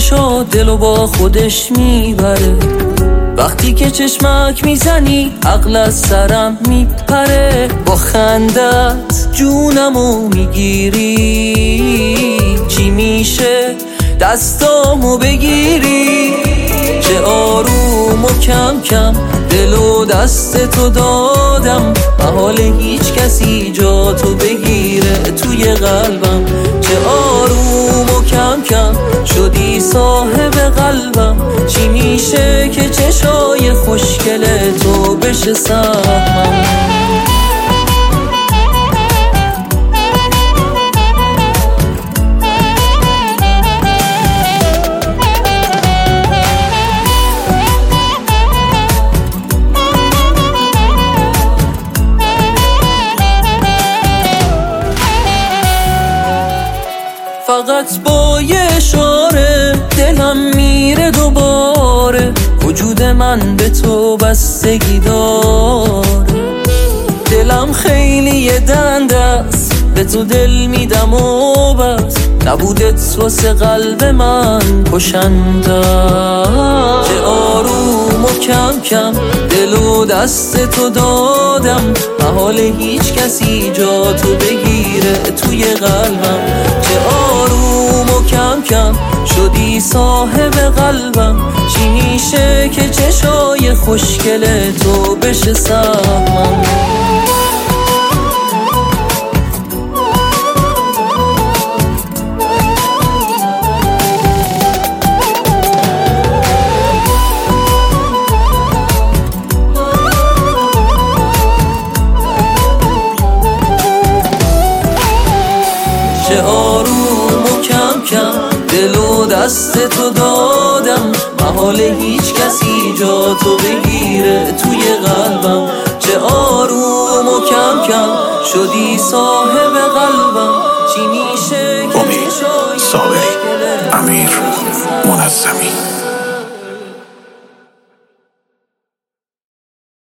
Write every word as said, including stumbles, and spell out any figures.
چشا دلو با خودش میبره. وقتی که چشمک میزنی عقل از سرم میپره. با خندت جونمو میگیری، چی میشه دستامو بگیری؟ چه آروم و کم کم دلو دست تو دادم، محال هیچ کسی جا تو بگیره توی قلبم. چه آروم و کم کم شدی صاحب قلبم. چی میشه که چشای خوشگل تو بشه سهمم؟ فقط با یه اشاره دلم میره دوباره. وجود من به تو بستگی داره. دلم خیلی دنده است، به تو دل میدم و بس. نبودت واسه قلب من کشنده. چه آروم و کم کم دل و دست تو دادم، محال هیچ کسی جا تو بگیره توی قلبم. چه آروم و کم کم شدی صاحب قلبم. چی میشه که چشای خوشگل تو بشه سهمم؟ چه آروم و کم کم دل و دست تو دادم، محال هیچ کسی جا تو بگیره توی قلبم. چه آروم و کم کم شدی صاحب قلبم. چی میشه که امید صابری، امیر منظمی.